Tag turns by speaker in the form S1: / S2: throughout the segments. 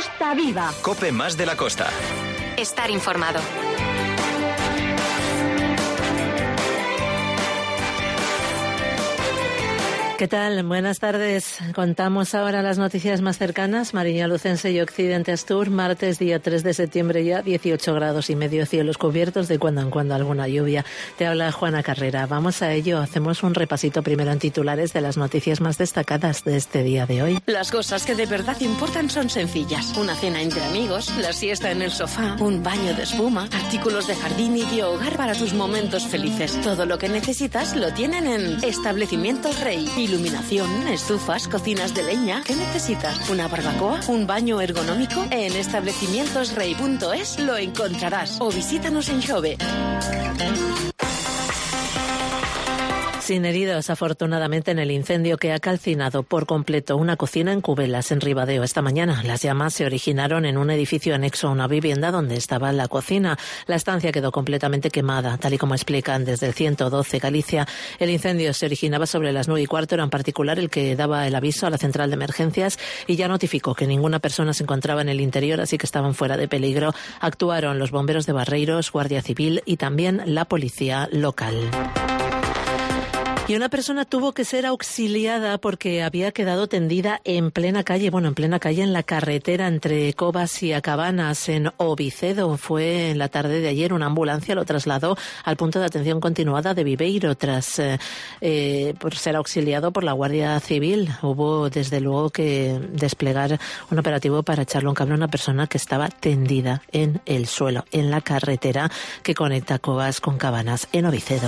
S1: Costa Viva.
S2: COPE más de la costa.
S3: Estar informado.
S4: ¿Qué tal? Buenas tardes. Contamos ahora las noticias más cercanas. Mariña Lucense y Occidente Astur, martes día 3 de septiembre ya, 18 grados y medio, cielos cubiertos, de cuando en cuando alguna lluvia. Te habla Juana Carrera. Vamos a ello. Hacemos un repasito primero en titulares de las noticias más destacadas de este día de hoy.
S5: Las cosas que de verdad importan son sencillas. Una cena entre amigos, la siesta en el sofá, un baño de espuma, artículos de jardín y de hogar para tus momentos felices. Todo lo que necesitas lo tienen en Establecimientos Rey. Iluminación, estufas, cocinas de leña. ¿Qué necesitas? ¿Una barbacoa? ¿Un baño ergonómico? En establecimientosrey.es lo encontrarás. O visítanos en Xove.
S4: Sin heridos, afortunadamente, en el incendio que ha calcinado por completo una cocina en Cubelas, en Ribadeo, esta mañana. Las llamas se originaron en un edificio anexo a una vivienda donde estaba la cocina. La estancia quedó completamente quemada, tal y como explican desde el 112 Galicia. El incendio se originaba sobre las 9:15, era en particular el que daba el aviso a la central de emergencias y ya notificó que ninguna persona se encontraba en el interior, así que estaban fuera de peligro. Actuaron los bomberos de Barreiros, Guardia Civil y también la policía local. Y una persona tuvo que ser auxiliada porque había quedado tendida en plena calle, en la carretera entre Cobas y Acabanas, en Ovicedo. Fue en la tarde de ayer, una ambulancia lo trasladó al punto de atención continuada de Viveiro tras por ser auxiliado por la Guardia Civil. Hubo desde luego que desplegar un operativo para echarle un cable a una persona que estaba tendida en el suelo, en la carretera que conecta Cobas con Cabanas, en Ovicedo.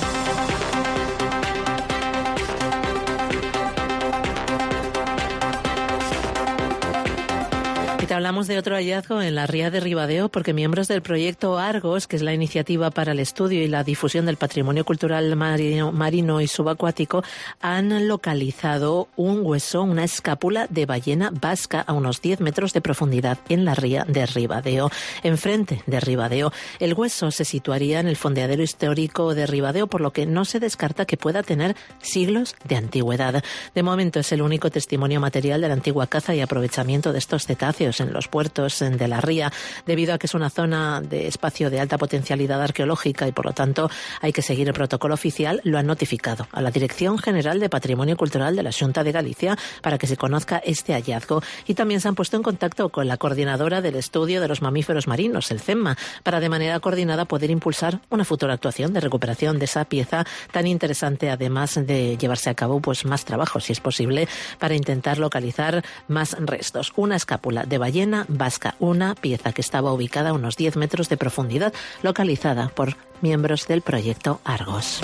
S4: Hablamos de otro hallazgo en la ría de Ribadeo porque miembros del proyecto Argos, que es la iniciativa para el estudio y la difusión del patrimonio cultural marino y subacuático, han localizado un hueso, una escápula de ballena vasca a unos 10 metros de profundidad en la ría de Ribadeo, enfrente de Ribadeo. El hueso se situaría en el fondeadero histórico de Ribadeo, por lo que no se descarta que pueda tener siglos de antigüedad. De momento es el único testimonio material de la antigua caza y aprovechamiento de estos cetáceos en los puertos de la ría, debido a que es una zona de espacio de alta potencialidad arqueológica y por lo tanto hay que seguir el protocolo oficial. Lo han notificado a la Dirección General de Patrimonio Cultural de la Xunta de Galicia para que se conozca este hallazgo, y también se han puesto en contacto con la coordinadora del estudio de los mamíferos marinos, el CEMMA, para de manera coordinada poder impulsar una futura actuación de recuperación de esa pieza tan interesante, además de llevarse a cabo más trabajo, si es posible, para intentar localizar más restos. Una escápula de ballena vasca, una pieza que estaba ubicada a unos 10 metros de profundidad, localizada por miembros del proyecto Argos.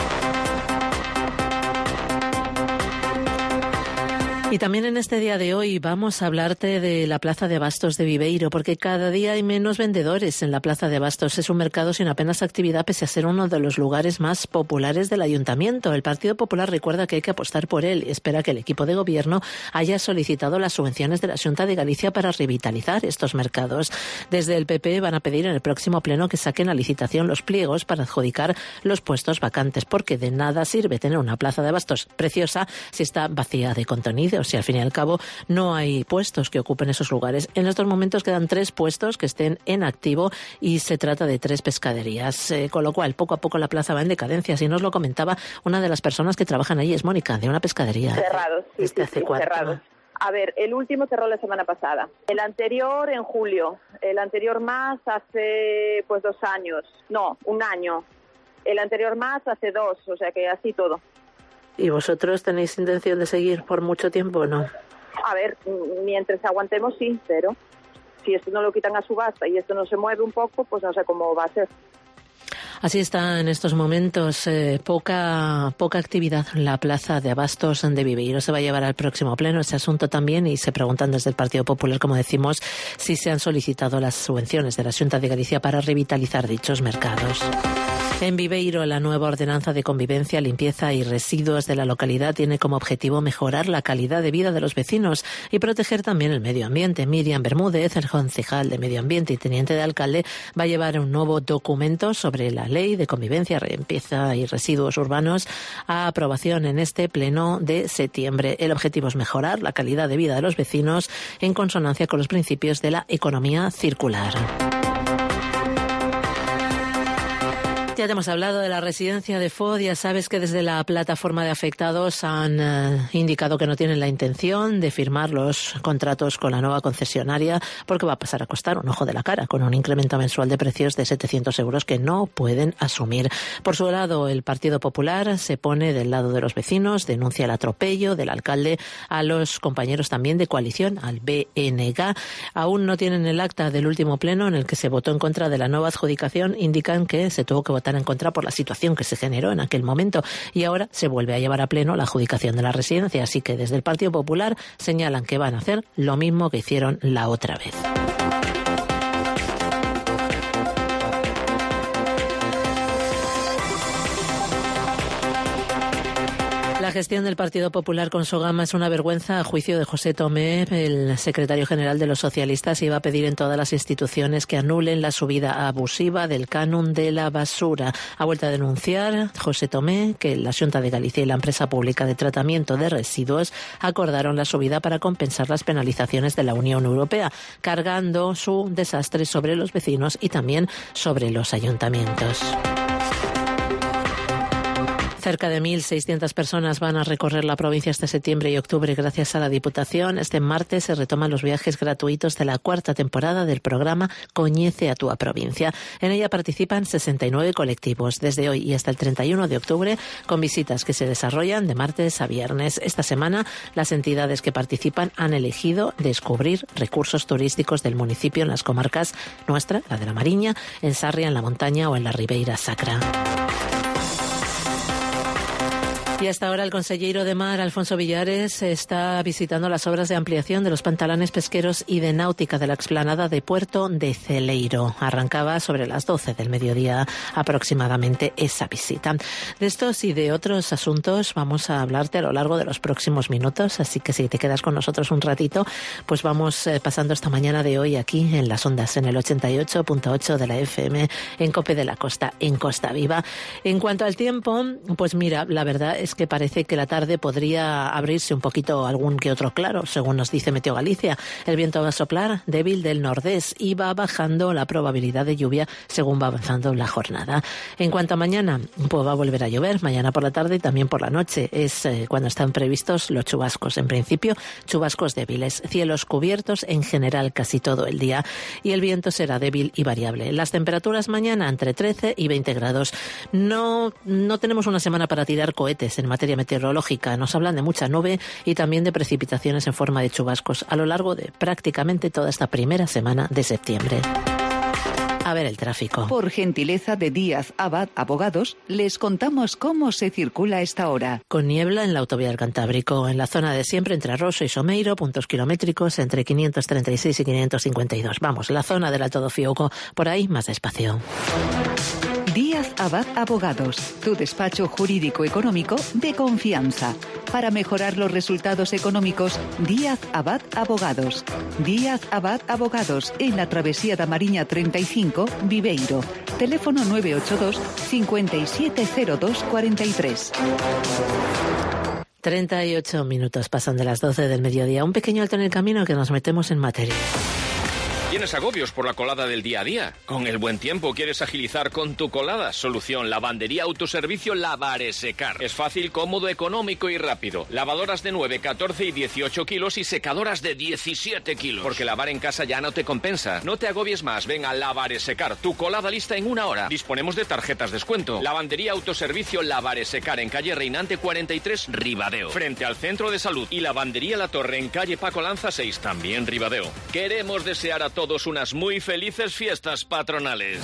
S4: Y también en este día de hoy vamos a hablarte de la Plaza de Abastos de Viveiro, porque cada día hay menos vendedores en la Plaza de Abastos. Es un mercado sin apenas actividad, pese a ser uno de los lugares más populares del Ayuntamiento. El Partido Popular recuerda que hay que apostar por él y espera que el equipo de gobierno haya solicitado las subvenciones de la Xunta de Galicia para revitalizar estos mercados. Desde el PP van a pedir en el próximo pleno que saquen a licitación los pliegos para adjudicar los puestos vacantes, porque de nada sirve tener una Plaza de Abastos preciosa si está vacía de contenido. Si al fin y al cabo no hay puestos que ocupen esos lugares. En estos momentos quedan 3 puestos que estén en activo y se trata de 3 pescaderías, con lo cual poco a poco la plaza va en decadencia. Así nos lo comentaba una de las personas que trabajan allí, es Mónica, de una pescadería.
S6: Cerrados, cerrados. A ver, el último cerró la semana pasada, el anterior en julio, el anterior más hace 2 años, no, 1 año, el anterior más hace 2, o sea que así todo.
S4: ¿Y vosotros tenéis intención de seguir por mucho tiempo o no?
S6: A ver, mientras aguantemos sí, pero si esto no lo quitan a subasta y esto no se mueve un poco, pues no sé cómo va a ser.
S4: Así está en estos momentos, poca actividad en la Plaza de Abastos de Viveiro. Se va a llevar al próximo pleno ese asunto también y se preguntan desde el Partido Popular, como decimos, si se han solicitado las subvenciones de la Xunta de Galicia para revitalizar dichos mercados. En Viveiro, la nueva ordenanza de convivencia, limpieza y residuos de la localidad tiene como objetivo mejorar la calidad de vida de los vecinos y proteger también el medio ambiente. Miriam Bermúdez, el concejal de Medio Ambiente y teniente de alcalde, va a llevar un nuevo documento sobre la ley de convivencia, limpieza y residuos urbanos a aprobación en este pleno de septiembre. El objetivo es mejorar la calidad de vida de los vecinos en consonancia con los principios de la economía circular. Ya te hemos hablado de la residencia de Foz. Ya sabes que desde la plataforma de afectados han indicado que no tienen la intención de firmar los contratos con la nueva concesionaria porque va a pasar a costar un ojo de la cara con un incremento mensual de precios de 700 euros que no pueden asumir. Por su lado, el Partido Popular se pone del lado de los vecinos, denuncia el atropello del alcalde a los compañeros también de coalición, al BNG. Aún no tienen el acta del último pleno en el que se votó en contra de la nueva adjudicación. Indican que se tuvo que votar en contra por la situación que se generó en aquel momento y ahora se vuelve a llevar a pleno la adjudicación de la residencia. Así que desde el Partido Popular señalan que van a hacer lo mismo que hicieron la otra vez. La gestión del Partido Popular con Sogama es una vergüenza a juicio de José Tomé, el secretario general de los socialistas, y va a pedir en todas las instituciones que anulen la subida abusiva del canon de la basura. Ha vuelto a denunciar José Tomé que la Xunta de Galicia y la empresa pública de tratamiento de residuos acordaron la subida para compensar las penalizaciones de la Unión Europea, cargando su desastre sobre los vecinos y también sobre los ayuntamientos. Cerca de 1.600 personas van a recorrer la provincia este septiembre y octubre gracias a la Diputación. Este martes se retoman los viajes gratuitos de la 4ª temporada del programa Coñece a Túa Provincia. En ella participan 69 colectivos desde hoy y hasta el 31 de octubre con visitas que se desarrollan de martes a viernes. Esta semana las entidades que participan han elegido descubrir recursos turísticos del municipio en las comarcas nuestra, la de la Mariña, en Sarria, en la Montaña o en la Ribeira Sacra. Y hasta ahora el consejero de Mar, Alfonso Villares, está visitando las obras de ampliación de los pantalanes pesqueros y de náutica de la explanada de Puerto de Celeiro. Arrancaba sobre las 12 del mediodía aproximadamente esa visita. De estos y de otros asuntos vamos a hablarte a lo largo de los próximos minutos, así que si te quedas con nosotros un ratito, pues vamos pasando esta mañana de hoy aquí en las ondas, en el 88.8 de la FM, en COPE de la Costa, en Costa Viva. En cuanto al tiempo, pues mira, la verdad es que parece que la tarde podría abrirse un poquito algún que otro claro, según nos dice Meteo Galicia. El viento va a soplar débil del nordés y va bajando la probabilidad de lluvia según va avanzando la jornada. En cuanto a mañana, pues va a volver a llover, mañana por la tarde y también por la noche. Es cuando están previstos los chubascos. En principio, chubascos débiles, cielos cubiertos en general casi todo el día y el viento será débil y variable. Las temperaturas mañana entre 13 y 20 grados. No tenemos una semana para tirar cohetes en materia meteorológica. Nos hablan de mucha nube y también de precipitaciones en forma de chubascos a lo largo de prácticamente toda esta primera semana de septiembre. A ver el tráfico.
S1: Por gentileza de Díaz Abad Abogados, les contamos cómo se circula a esta hora.
S4: Con niebla en la autovía del Cantábrico, en la zona de siempre entre Rosso y Someiro, puntos kilométricos entre 536 y 552. Vamos, la zona del Alto do Fiouco, por ahí más despacio.
S1: Díaz Abad Abogados, tu despacho jurídico económico de confianza. Para mejorar los resultados económicos, Díaz Abad Abogados. Díaz Abad Abogados, en la Travesía da Mariña 35, Viveiro. Teléfono 982 570243.
S4: 38 minutos pasan de las 12 del mediodía. Un pequeño alto en el camino que nos metemos en materia.
S2: ¿Tienes agobios por la colada del día a día? Con el buen tiempo, ¿quieres agilizar con tu colada? Solución, lavandería autoservicio Lavaresecar. Es fácil, cómodo, económico y rápido. Lavadoras de 9, 14 y 18 kilos y secadoras de 17 kilos. Porque lavar en casa ya no te compensa. No te agobies más, ven a Lavaresecar. Tu colada lista en 1 hora. Disponemos de tarjetas descuento. Lavandería autoservicio Lavaresecar en calle Reinante 43, Ribadeo. Frente al Centro de Salud. Y Lavandería La Torre en calle Paco Lanza 6, también Ribadeo. Queremos desear a todos unas muy felices fiestas patronales.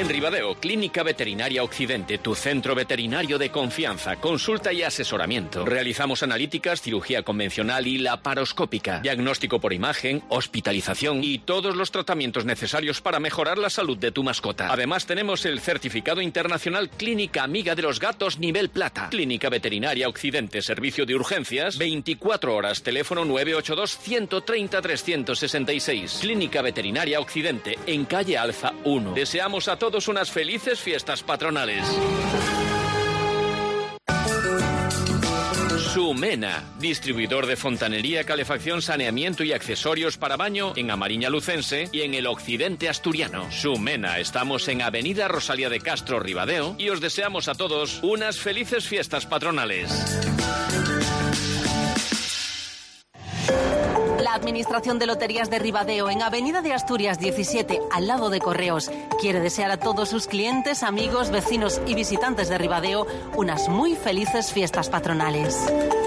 S2: En Ribadeo, Clínica Veterinaria Occidente, tu centro veterinario de confianza, consulta y asesoramiento. Realizamos analíticas, cirugía convencional y laparoscópica, diagnóstico por imagen, hospitalización y todos los tratamientos necesarios para mejorar la salud de tu mascota. Además, tenemos el certificado internacional Clínica Amiga de los Gatos Nivel Plata. Clínica Veterinaria Occidente, servicio de urgencias, 24 horas, teléfono 982-130-366. Clínica Veterinaria Occidente, en calle Alza 1. Deseamos a todos unas felices fiestas patronales. Sumena, distribuidor de fontanería, calefacción, saneamiento y accesorios para baño en Amariña Lucense y en el occidente asturiano. Sumena, estamos en Avenida Rosalía de Castro, Ribadeo, y os deseamos a todos unas felices fiestas patronales.
S7: La Administración de Loterías de Ribadeo, en Avenida de Asturias 17, al lado de Correos, quiere desear a todos sus clientes, amigos, vecinos y visitantes de Ribadeo unas muy felices fiestas patronales.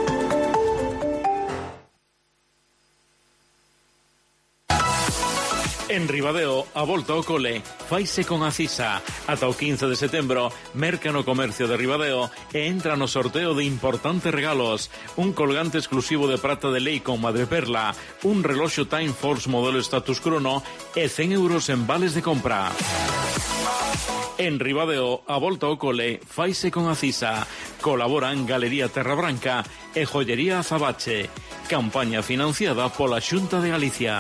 S8: En Ribadeo, a volta ao cole, faise con Acisa. Ata o 15 de setembro, merca no comercio de Ribadeo e entra no sorteo de importantes regalos. Un colgante exclusivo de prata de lei con madreperla, un reloxo Time Force modelo Status Chrono e 100 euros en vales de compra. En Ribadeo, a volta ao cole, faise con Acisa. Colaboran Galería Terra Branca e Joyería Azabache. Campaña financiada pola Xunta de Galicia.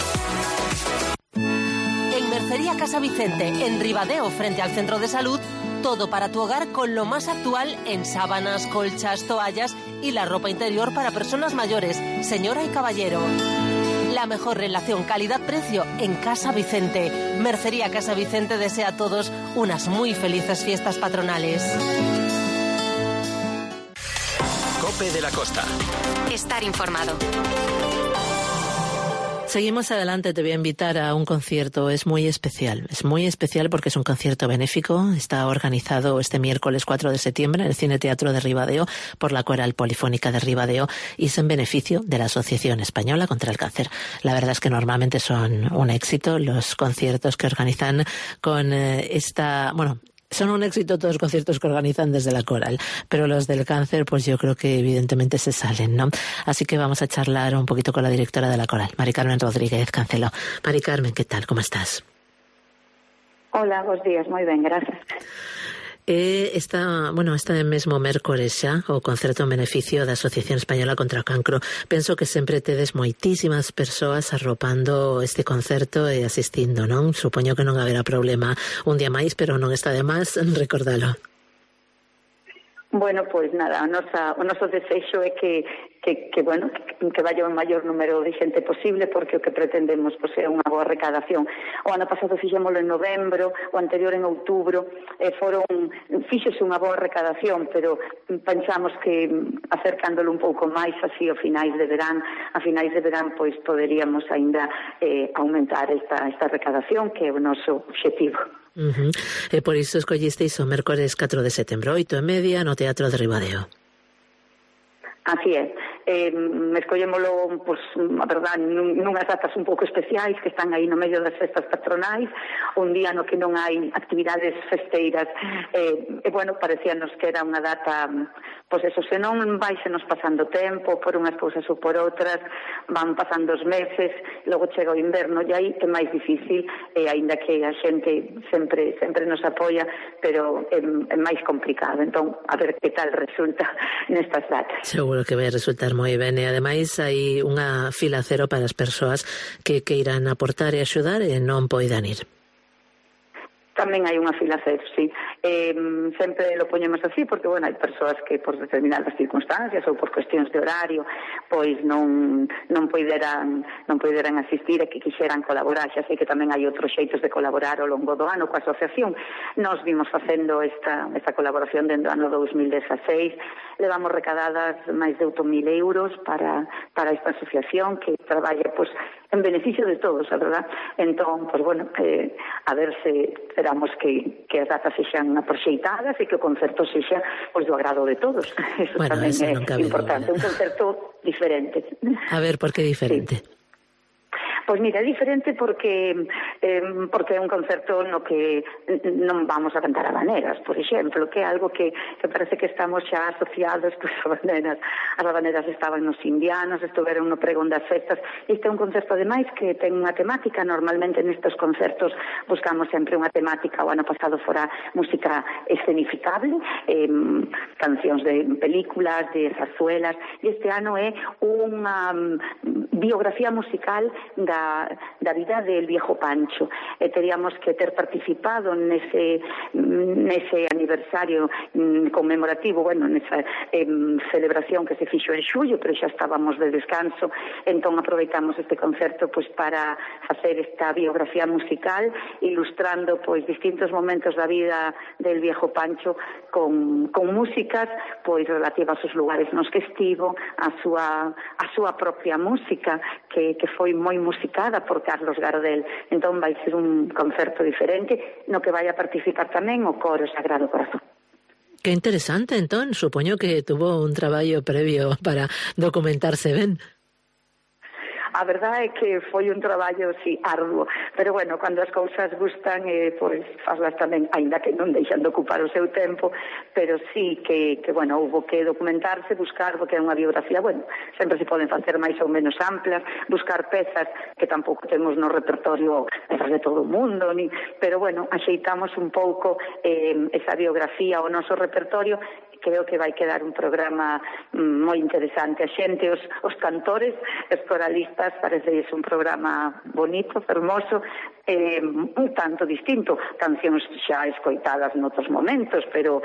S7: Mercería Casa Vicente, en Ribadeo, frente al Centro de Salud, todo para tu hogar con lo más actual en sábanas, colchas, toallas y la ropa interior para personas mayores, señora y caballero. La mejor relación calidad-precio en Casa Vicente. Mercería Casa Vicente desea a todos unas muy felices fiestas patronales.
S2: COPE de la Costa.
S3: Estar informado.
S4: Seguimos adelante, te voy a invitar a un concierto, es muy especial porque es un concierto benéfico, está organizado este miércoles 4 de septiembre en el Cine Teatro de Ribadeo por la Coral Polifónica de Ribadeo y es en beneficio de la Asociación Española contra el Cáncer. La verdad es que normalmente son un éxito los conciertos que organizan con son un éxito todos los conciertos que organizan desde la Coral, pero los del cáncer, pues yo creo que evidentemente se salen, ¿no? Así que vamos a charlar un poquito con la directora de la Coral, Mari Carmen Rodríguez Cancelo. Mari Carmen, ¿qué tal? ¿Cómo estás?
S9: Hola, bons días, moi ben, gracias.
S4: Este mesmo mércores xa o concerto en beneficio da Asociación Española contra o Cancro. Penso que sempre tedes moitísimas persoas arropando este concerto e asistindo, non? Supoño que non haberá problema un día máis, pero non está de máis recordalo.
S9: Bueno, pois nada, o noso desexo é que vaya o maior número de xente posible, porque o que pretendemos é unha boa recadación. O ano pasado fixémolo en novembro, o anterior en outubro, fíxose unha boa recadación, pero pensamos que acercándolo un pouco máis así a finais de verán, pois poderíamos aínda aumentar esta recadación, que é o noso obxectivo.
S4: E por iso escollisteis o mércores 4 de setembro, 8:30, no Teatro de Ribadeo.
S9: Así é. Escollémolo, a verdade, nunhas datas un pouco especiais que están aí no medio das festas patronais, un día no que non hai actividades festeiras, parecíanos que era unha data, se non vais pasando tempo por unhas cousas ou por outras, van pasando os meses, logo chega o inverno e aí é máis difícil, aínda que a xente sempre nos apoia, pero é máis complicado. Entón, a ver que tal resulta nestas datas.
S4: Seguro que vai resultar moi ben, e ademais hai unha fila cero para as persoas que queiran aportar e axudar e non poidan ir.
S9: Tamén hai unha fila cero, sí. Sempre lo poñemos así porque, hai persoas que por determinadas circunstancias ou por cuestións de horario, pois non poideran asistir e que quixeran colaborar. Xa sei que tamén hai outros xeitos de colaborar ao longo do ano coa asociación. Nos vimos facendo esta colaboración dentro do ano 2016. Levamos recadadas máis de 8.000 euros para esta asociación que traballa, en beneficio de todos, a verdad. Entón, a ver se esperamos que as datas sexan aproxeitadas e que o concerto sexa do agrado de todos. Eso tamén é importante, un concerto diferente.
S4: A ver, por que diferente?
S9: Sí. Pois mira, é diferente porque é un concerto no que non vamos a cantar habaneras, por exemplo, que é algo que parece que estamos xa asociados pues, a habaneras. As habaneras estaban nos indianos, estuveron no pregón das festas. Este é un concerto ademais que ten unha temática. Normalmente nestes concertos buscamos sempre unha temática. O ano pasado fora música escenificable, cancións de películas, de zarzuelas, e este ano é unha biografía musical da vida del viejo Pancho. Teríamos que ter participado nese aniversario conmemorativo, nesa celebración que se fixo en xullo, pero xa estábamos de descanso, entón aproveitamos este concerto pois para facer esta biografía musical, ilustrando pois distintos momentos da vida del viejo Pancho con músicas pois relativas aos lugares nos que estivo, a súa propia música que foi moi musicada por Carlos Gardel. Entón vai ser un concerto diferente no que vai a participar tamén o Coro Sagrado Corazón.
S4: Qué interesante, entón. Supoño que tuvo un traballo previo para documentarse ben.
S9: A verdade é que foi un traballo, sí, arduo, pero bueno, cando as cousas gustan, pois faslas tamén, aínda que non deixan de ocupar o seu tempo, pero sí que houve que documentarse, buscar, porque é unha biografía, sempre se poden facer máis ou menos amplas, buscar pezas que tampouco temos no repertorio pezas de todo o mundo, pero axeitamos un pouco esa biografía ao noso repertorio. Creo que vai quedar un programa moi interesante. A xente, os cantores, os coralistas, parece un programa bonito, fermoso, un tanto distinto. Cancións xa escoitadas noutros momentos, pero,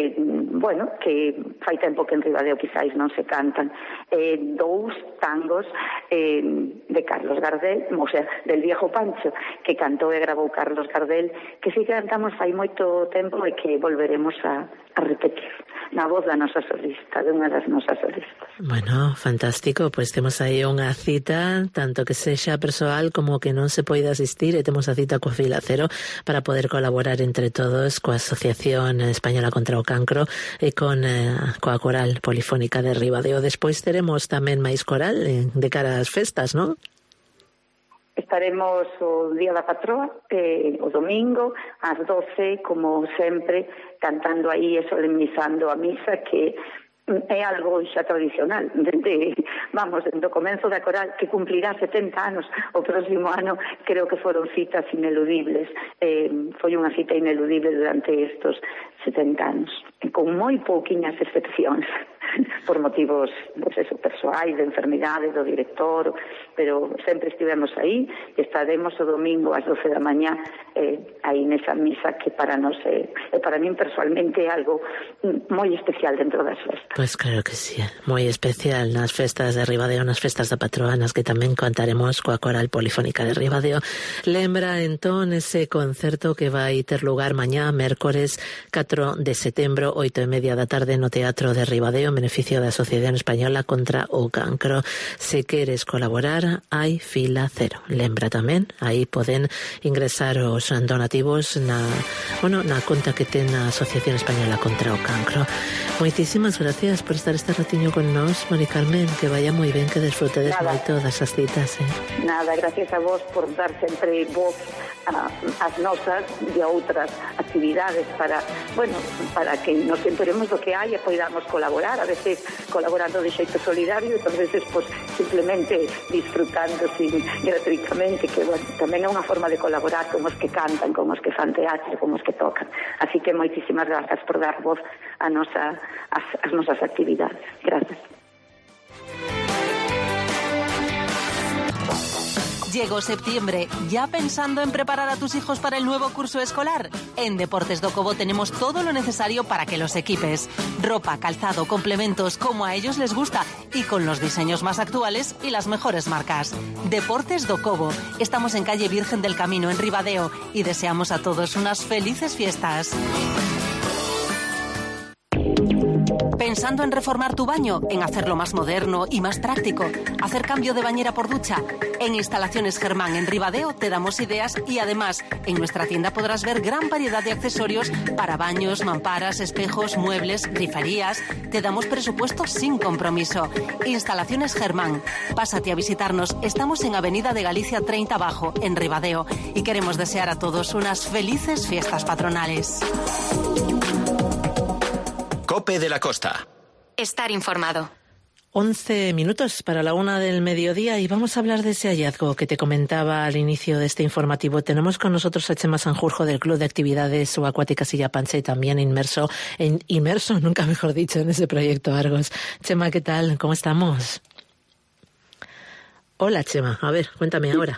S9: que fai tempo que en Ribadeo quizáis non se cantan. 2 tangos de Carlos Gardel, o sea, del viejo Pancho, que cantou e grabou Carlos Gardel, que si cantamos fai moito tempo e que volveremos a repetir na voz da nosa solista, de unha das nosas solistas.
S4: Bueno, fantástico, pois temos aí unha cita, tanto que sexa persoal como que non se poida asistir, e temos a cita coa Fila Cero para poder colaborar entre todos coa Asociación Española contra o Cancro e coa Coral Polifónica de Ribadeo. Despois teremos tamén máis coral de cara ás festas, non?
S9: Estaremos o Día da Patroa, o domingo, ás 12, como sempre, cantando aí e solemnizando a misa, que é algo xa tradicional. Desde o comezo da coral, que cumplirá 70 anos o próximo ano, creo que foron citas ineludibles. Foi unha cita ineludible durante estos 70 anos, con moi pouquiñas excepcións, por motivos persoais, de enfermidade do director, pero sempre estivemos aí e estaremos o domingo ás 12 da mañá aí nesa misa que para nós para min personalmente é algo moi especial dentro das festas.
S4: Pois claro que sí, moi especial nas festas de Ribadeo, nas festas da patroa, nas que tamén cantaremos coa Coral Polifónica de Ribadeo. Lembra entón ese concerto que vai ter lugar mañá, mércores 4 de setembro, 8:30 da tarde no Teatro de Ribadeo, en beneficio da Asociación Española contra o Cancro. Se queres colaborar, hai Fila Cero. Lembra tamén, aí poden ingresar os donativos na conta que ten a Asociación Española contra o Cancro. Moitísimas gracias por estar este ratiño con nós, Mari Carmen, que vaya moi ben, que desfrutedes moito das citas.
S9: Nada, gracias a vos por dar sempre voz as nosas e a outras actividades para que nos enteremos do que hai e poidamos colaborar, a veces colaborando de xeito solidario e outras veces simplemente disfrutando gratuitamente, que tamén é unha forma de colaborar con os que cantan, con os que fan teatro, con os que tocan. Así que moitísimas grazas por dar voz as nosas actividades. Gracias.
S7: Llegó septiembre, ¿ya pensando en preparar a tus hijos para el nuevo curso escolar? En Deportes do Cobo tenemos todo lo necesario para que los equipes. Ropa, calzado, complementos, como a ellos les gusta y con los diseños más actuales y las mejores marcas. Deportes do Cobo. Estamos en calle Virgen del Camino, en Ribadeo, y deseamos a todos unas felices fiestas. ¿Pensando en reformar tu baño? ¿En hacerlo más moderno y más práctico? ¿Hacer cambio de bañera por ducha? En Instalaciones Germán en Ribadeo te damos ideas y además en nuestra tienda podrás ver gran variedad de accesorios para baños, mamparas, espejos, muebles, griferías. Te damos presupuesto sin compromiso. Instalaciones Germán. Pásate a visitarnos. Estamos en Avenida de Galicia 30 Bajo, en Ribadeo, y queremos desear a todos unas felices fiestas patronales.
S10: COPE de la Costa.
S3: Estar informado.
S4: 11 minutos para la 1 del mediodía y vamos a hablar de ese hallazgo que te comentaba al inicio de este informativo. Tenemos con nosotros a Chema Sanjurjo del Club de Actividades Subacuáticas Illa Pancha y también inmerso, nunca mejor dicho, en ese proyecto Argos. Chema, ¿qué tal? ¿Cómo estamos? Hola, Chema. A ver, cuéntame ahora.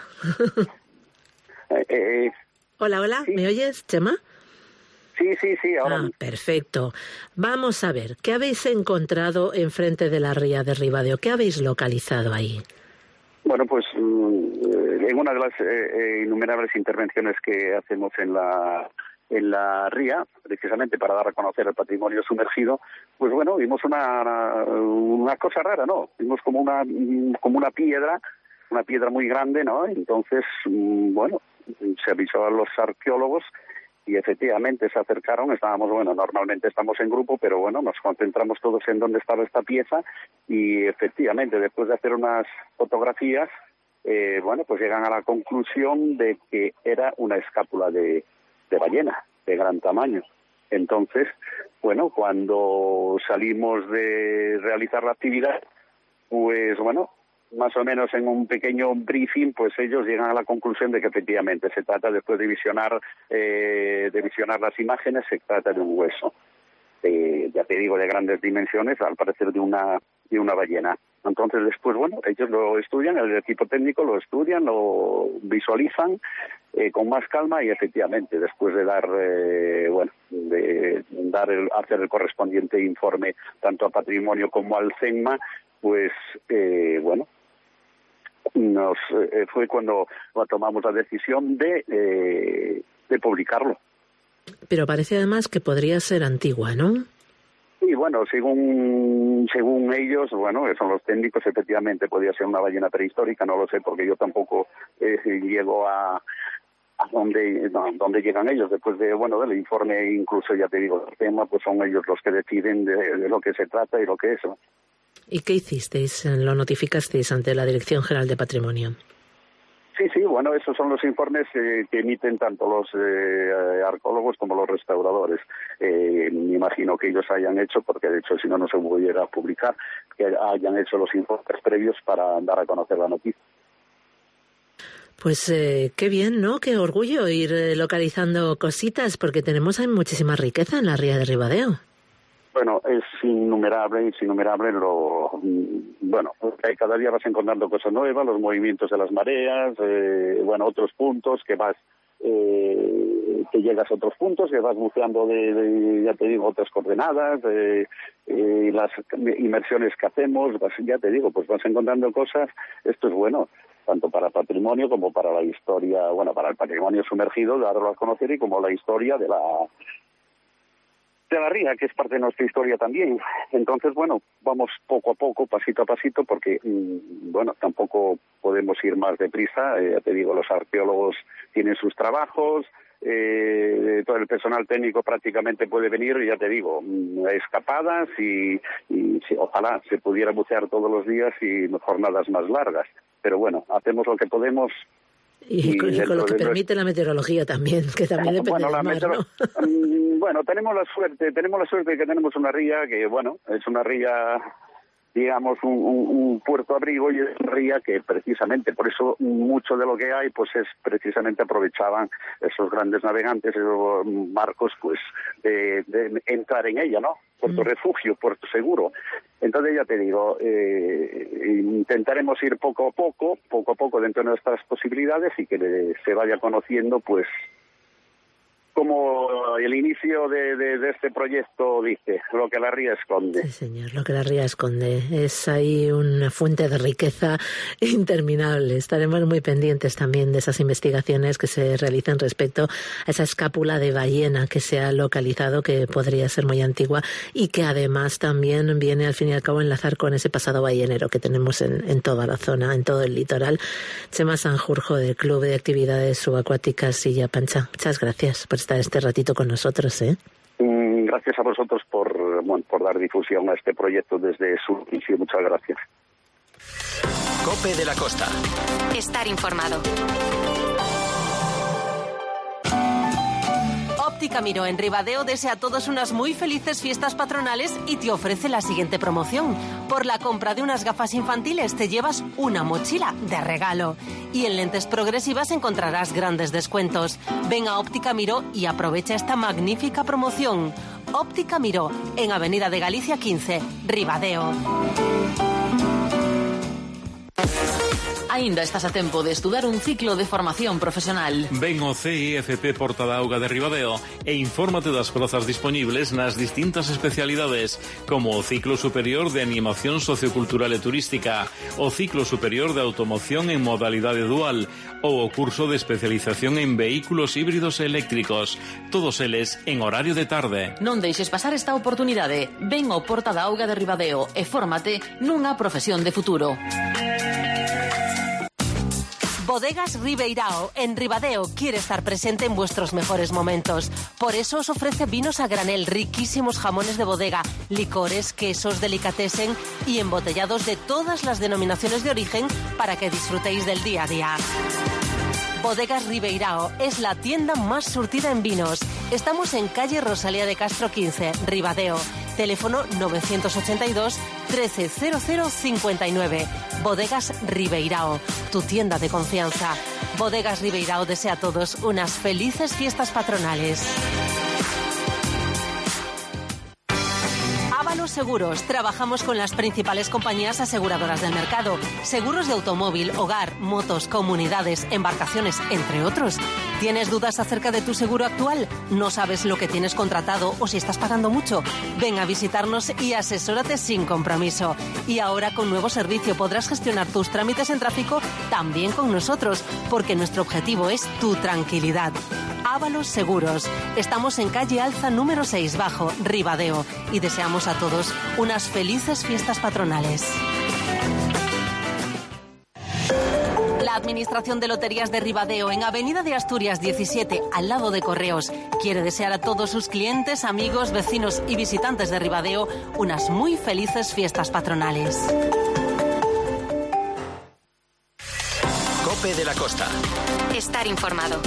S4: Hola, ¿sí? ¿Me oyes, Chema?
S11: Sí, ahora.
S4: Perfecto. Vamos a ver, ¿qué habéis encontrado enfrente de la ría de Ribadeo? ¿Qué habéis localizado ahí?
S11: Bueno, pues en una de las innumerables intervenciones que hacemos en la ría, precisamente para dar a conocer el patrimonio sumergido, pues bueno, vimos una cosa rara, ¿no? Vimos como una piedra muy grande, ¿no? Entonces, bueno, se avisó a los arqueólogos y efectivamente se acercaron. Normalmente estamos en grupo, pero bueno, nos concentramos todos en dónde estaba esta pieza y efectivamente, después de hacer unas fotografías, pues llegan a la conclusión de que era una escápula de ballena de gran tamaño. Entonces, bueno, cuando salimos de realizar la actividad, pues bueno, más o menos en un pequeño briefing, pues ellos llegan a la conclusión de que efectivamente se trata, después de visionar las imágenes, se trata de un hueso, ya te digo, de grandes dimensiones, al parecer de una ballena. Entonces después, bueno, ellos lo estudian, el equipo técnico lo estudian, lo visualizan con más calma y efectivamente, después de hacer el correspondiente informe tanto a Patrimonio como al CENMA, pues fue cuando tomamos la decisión de publicarlo.
S4: Pero parece además que podría ser antigua, ¿no?
S11: Y bueno, según ellos, bueno, son los técnicos, efectivamente podía ser una ballena prehistórica, no lo sé porque yo tampoco llego a dónde llegan ellos después del informe, incluso ya te digo, el tema, pues son ellos los que deciden de lo que se trata y lo que es, ¿no?
S4: ¿Y qué hicisteis? ¿Lo notificasteis ante la Dirección General de Patrimonio?
S11: Sí, bueno, esos son los informes que emiten tanto los arqueólogos como los restauradores. Me imagino que ellos hayan hecho, porque de hecho si no se pudiera publicar, que hayan hecho los informes previos para dar a conocer la noticia.
S4: Pues qué bien, ¿no? Qué orgullo ir localizando cositas, porque hay muchísima riqueza en la ría de Ribadeo.
S11: Bueno, es innumerable, cada día vas encontrando cosas nuevas, los movimientos de las mareas, otros puntos que llegas a otros puntos, que vas buceando ya te digo, otras coordenadas, las inmersiones que hacemos, ya te digo, pues vas encontrando cosas. Esto es bueno, tanto para patrimonio como para la historia, para el patrimonio sumergido, darlo a conocer, y como la historia de la ría, que es parte de nuestra historia también. Entonces, vamos poco a poco, pasito a pasito, porque, tampoco podemos ir más deprisa. Ya te digo, los arqueólogos tienen sus trabajos, todo el personal técnico prácticamente puede venir, ya te digo, escapadas y ojalá se pudiera bucear todos los días y jornadas más largas. Pero hacemos lo que podemos.
S4: Y con lo que permite la meteorología también, que también depende del mar, ¿no?
S11: Tenemos la suerte de que tenemos una ría que, es una ría, digamos, un puerto abrigo, y es una ría que precisamente, por eso mucho de lo que hay, pues es precisamente aprovechaban esos grandes navegantes, esos barcos, pues de entrar en ella, ¿no? Puerto refugio, puerto seguro. Entonces, ya te digo, intentaremos ir poco a poco dentro de nuestras posibilidades, y que se vaya conociendo, pues como el inicio de este proyecto dice, lo que la ría esconde.
S4: Sí, señor, lo que la ría esconde. Es ahí una fuente de riqueza interminable. Estaremos muy pendientes también de esas investigaciones que se realicen respecto a esa escápula de ballena que se ha localizado, que podría ser muy antigua y que además también viene al fin y al cabo a enlazar con ese pasado ballenero que tenemos en toda la zona, en todo el litoral. Chema Sanjurjo, del Club de Actividades Subacuáticas Silla Pancha, muchas gracias por estar este ratito con nosotros.
S11: Gracias a vosotros por dar difusión a este proyecto desde su inicio. Muchas gracias.
S10: COPE de la Costa.
S3: Estar informado.
S7: Óptica Miró en Ribadeo desea a todos unas muy felices fiestas patronales y te ofrece la siguiente promoción. Por la compra de unas gafas infantiles te llevas una mochila de regalo. Y en lentes progresivas encontrarás grandes descuentos. Ven a Óptica Miró y aprovecha esta magnífica promoción. Óptica Miró, en Avenida de Galicia 15, Ribadeo.
S12: Aínda estás a tempo de estudar un ciclo de formación profesional.
S8: Ven ao CIFP Porta da Auga de Ribadeo e infórmate das plazas dispoñibles nas distintas especialidades, como o ciclo superior de animación sociocultural e turística, o ciclo superior de automoción en modalidade dual, ou o curso de especialización en vehículos híbridos e eléctricos, todos eles en horario de tarde.
S12: Non deixes pasar esta oportunidade. Ven ao Porta da Auga de Ribadeo e fórmate nunha profesión de futuro.
S7: Bodegas Ribeirao en Ribadeo quiere estar presente en vuestros mejores momentos. Por eso os ofrece vinos a granel, riquísimos jamones de bodega, licores, quesos, delicatessen y embotellados de todas las denominaciones de origen para que disfrutéis del día a día. Bodegas Ribeirao es la tienda más surtida en vinos. Estamos en calle Rosalía de Castro 15, Ribadeo. Teléfono 982 130059. Bodegas Ribeirao, tu tienda de confianza. Bodegas Ribeirao desea a todos unas felices fiestas patronales. Ávalos Seguros. Trabajamos con las principales compañías aseguradoras del mercado. Seguros de automóvil, hogar, motos, comunidades, embarcaciones, entre otros. ¿Tienes dudas acerca de tu seguro actual? ¿No sabes lo que tienes contratado o si estás pagando mucho? Ven a visitarnos y asesórate sin compromiso. Y ahora con nuevo servicio podrás gestionar tus trámites en tráfico también con nosotros, porque nuestro objetivo es tu tranquilidad. Ávalos Seguros. Estamos en calle Alza número 6 bajo, Ribadeo, y deseamos a todos unas felices fiestas patronales. La Administración de Loterías de Ribadeo, en Avenida de Asturias 17, al lado de Correos, quiere desear a todos sus clientes, amigos, vecinos y visitantes de Ribadeo unas muy felices fiestas patronales.
S10: COPE de la Costa.
S3: Estar informado.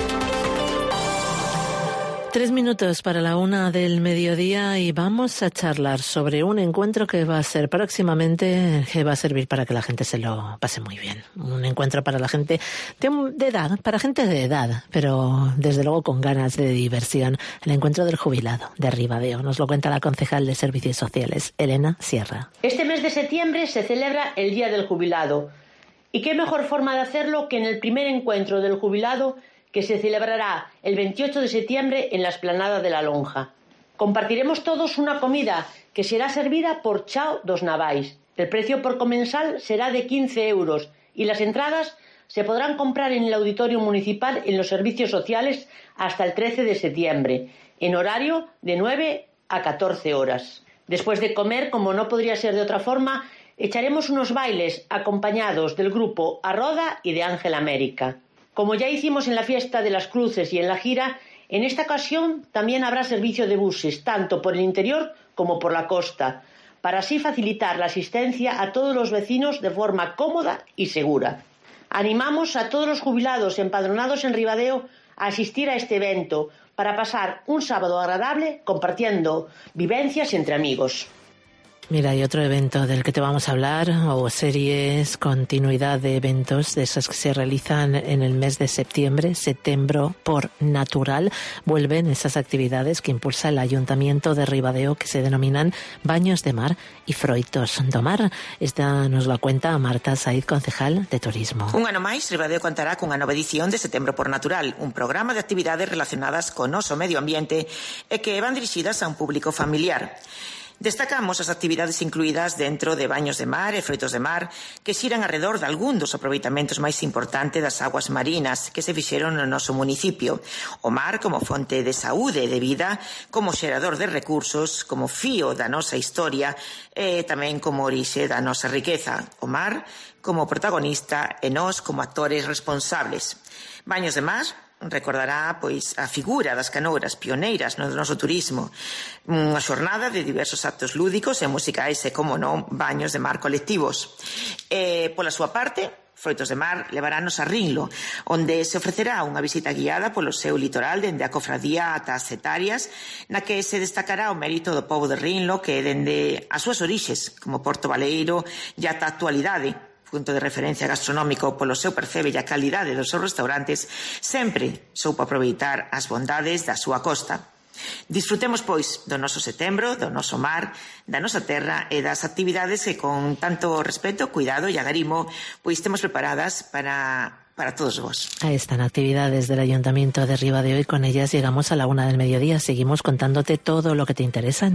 S4: 3 minutos para la 1 del mediodía y vamos a charlar sobre un encuentro que va a ser próximamente, que va a servir para que la gente se lo pase muy bien. Un encuentro para la gente de edad, para gente de edad, pero desde luego con ganas de diversión. El encuentro del jubilado de Ribadeo. Nos lo cuenta la concejal de Servicios Sociales, Elena Sierra.
S13: Este mes de septiembre se celebra el Día del Jubilado. ¿Y qué mejor forma de hacerlo que en el primer encuentro del jubilado que se celebrará el 28 de septiembre en la explanada de la Lonja? Compartiremos todos una comida que será servida por Chao dos Navais. El precio por comensal será de 15 euros y las entradas se podrán comprar en el Auditorio Municipal en los servicios sociales hasta el 13 de septiembre, en horario de 9 a 14 horas. Después de comer, como no podría ser de otra forma, echaremos unos bailes acompañados del grupo Arroda y de Ángel América. Como ya hicimos en la Fiesta de las Cruces y en la gira, en esta ocasión también habrá servicio de buses, tanto por el interior como por la costa, para así facilitar la asistencia a todos los vecinos de forma cómoda y segura. Animamos a todos los jubilados empadronados en Ribadeo a asistir a este evento para pasar un sábado agradable compartiendo vivencias entre amigos.
S4: Mira, hay otro evento del que te vamos a hablar, o series, continuidad de eventos, de esos que se realizan en el mes de septiembre, Setembro por Natural. Vuelven esas actividades que impulsa el Ayuntamiento de Ribadeo, que se denominan Baños de Mar y Froitos do Mar. Esta nos la cuenta Marta Said, concejal de Turismo.
S14: Un ano máis, Ribadeo contará cunha nova edición de Setembro por Natural, un programa de actividades relacionadas con o noso medio ambiente e que van dirixidas a un público familiar. Destacamos as actividades incluídas dentro de Baños de Mar e Froitos de Mar, que xiran alrededor de algún dos aproveitamentos máis importantes das aguas marinas que se fixeron no noso municipio. O mar como fonte de saúde e de vida, como xerador de recursos, como fío da nosa historia e tamén como orixe da nosa riqueza. O mar como protagonista e nós como actores responsables. Baños de Mar recordará pois a figura das canouras pioneiras no noso turismo, unha xornada de diversos actos lúdicos e musicais e, como non, baños de mar colectivos. Pola súa parte, Froitos de Mar levarános a Rinlo, onde se ofrecerá unha visita guiada polo seu litoral dende a cofradía ata as Hetarias, na que se destacará o mérito do pobo de Rinlo, que dende as súas orixes como porto baleiro e ata a actualidade, punto de referencia gastronómico polo seu percebe e a calidade dos seus restaurantes, sempre soupo aproveitar as bondades da súa costa. Disfrutemos, pois, do noso setembro, do noso mar, da nosa terra e das actividades que con tanto respeto, cuidado e agarimo, pois temos preparadas para todos vos.
S4: Ahí están actividades del Ayuntamiento de Ribadeo y con ellas llegamos a la 1:00 PM. Seguimos contándote todo lo que te interesa.